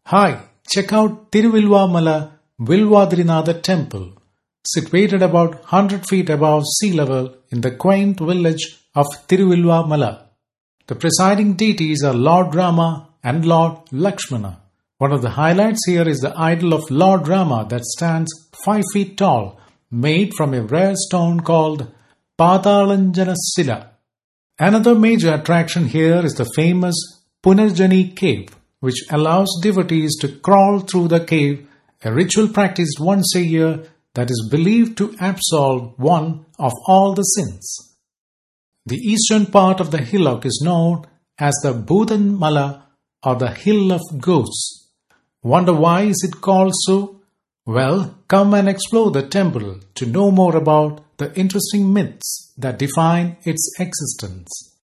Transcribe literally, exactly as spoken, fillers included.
Hi, check out Tiruvilluvamalai Vilwadrinatha Temple, situated about one hundred feet above sea level in the quaint village of Tiruvilluvamalai. The presiding deities are Lord Rama and Lord Lakshmana. One of the highlights here is the idol of Lord Rama that stands five feet tall, made from a rare stone called Patalanjana Sila. Another major attraction here is the famous Punarjani cave, which allows devotees to crawl through the cave, a ritual practiced once a year that is believed to absolve one of all the sins. The eastern part of the hillock is known as the Bhudanmala or the Hill of Ghosts. Wonder why is it called so? Well, come and explore the temple to know more about the interesting myths that define its existence.